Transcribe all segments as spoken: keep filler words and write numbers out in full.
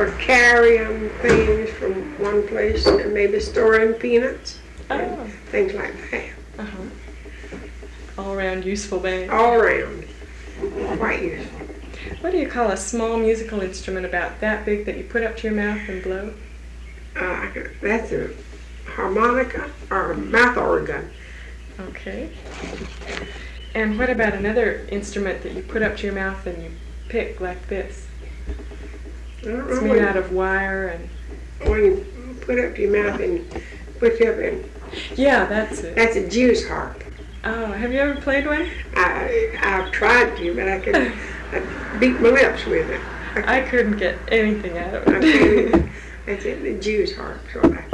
for carrying things from one place and maybe storing peanuts Oh. and things like that. Uh-huh. All around useful bag. All around. Quite useful. What do you call a small musical instrument about that big that you put up to your mouth and blow? Uh, that's a harmonica or a mouth organ. Okay. And what about another instrument that you put up to your mouth and you pick like this? I don't It's know made when, out of wire and... when you put it up to your mouth and put it up in, Yeah, that's it. that's a Jew's harp. Oh, have you ever played one? I, I've tried to, but I could I beat my lips with it. I couldn't get anything out of I can't it. even- That's it, the Jew's harp. So I,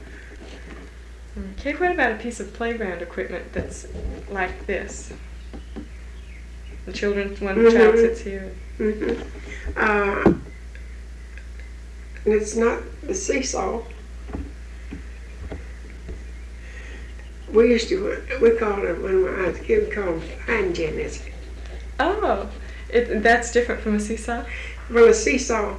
Okay, what about a piece of playground equipment that's like this? The children, one Mhm. child sits here. hmm uh, and it's not the seesaw. We used to, we called them, when I was a kid, we called them flying jennies. Oh, it, that's different from a seesaw? Well, a seesaw,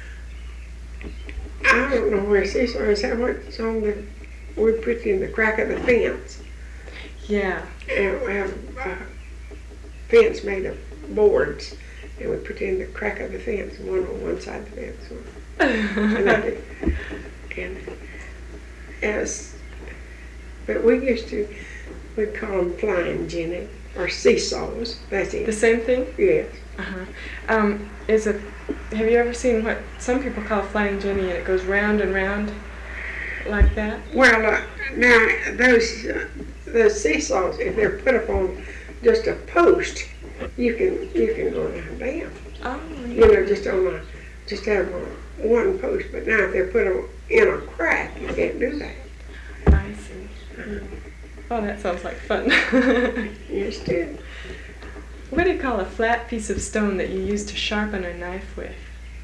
I don't know where a seesaw is. That what's on the, we put in the crack of the fence. Yeah. And we have a fence made of boards, and we put in the crack of the fence, one on one side of the fence. one- And, I did- and as, but we used to, we'd call them flying jenny or seesaws. That's The it. same thing? Yes. Uh-huh. Um, is it, have you ever seen what some people call flying jenny and it goes round and round like that? Well, uh, now those uh, those seesaws, if they're put up on just a post, you can you can go down them. Oh, You yeah. know, just on a just have a, one post. But now if they're put on, in a crack, you can't do that. I see. Mm. Oh, that sounds like fun. Yes, do. What do you call a flat piece of stone that you use to sharpen a knife with?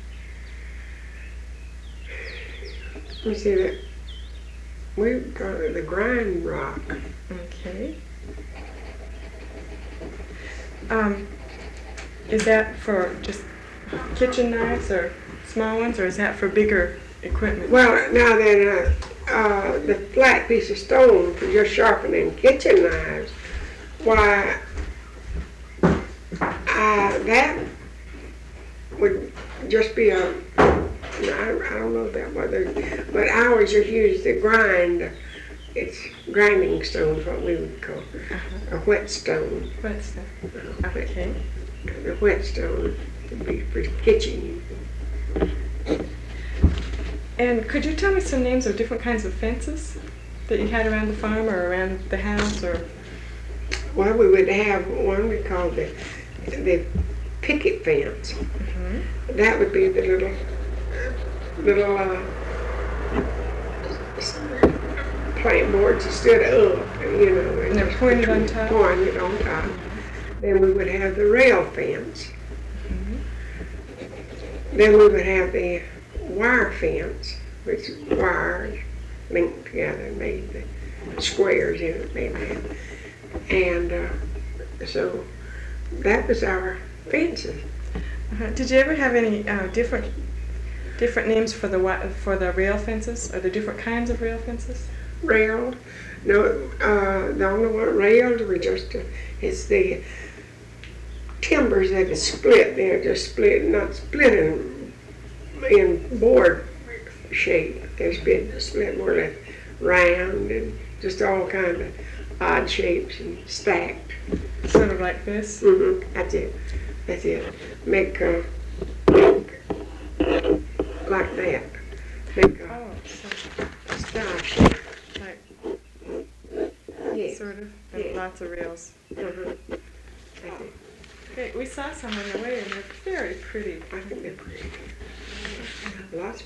You see that? We've got the grind rock. Okay. Um, is that for just kitchen knives or small ones, or is that for bigger equipment? Well, now then, uh, uh, the flat piece of stone for just sharpening kitchen knives, why, uh, that would just be a, I I don't know that whether, but I always just use the grind. It's grinding stone, what we would call Uh-huh. a whetstone. What's that? Uh, whet- Okay. The whetstone would be for kitchen. And could you tell me some names of different kinds of fences that you had around the farm or around the house, or? Well, we would have one we called the the picket fence. Mhm. That would be the little little uh, plant boards that stood up, you know, And they're just pointed between- on top? Pointed on top. Then we would have the rail fence. Mhm. Then we would have the wire fence, which wires linked together and made the squares in it, made that. And uh, so that was our fences. Uh-huh. Did you ever have any uh, different different names for the wi- for the rail fences? Are there different kinds of rail fences? Railed, no, uh, the only one railed were just, uh, it's the timbers that is split, they're just split, not split in, in board shape. They're split, split more or less round and just all kind of odd shapes and stacked. Sort of like this. Mm-hmm, that's it, that's it. Make, uh, make like that. Make a Oh, so star shape. like Yes. sort of, and Yeah. lots of rails. Uh-huh. That's it. Okay, we saw some on the way, and they're very pretty. I think they're pretty. Lots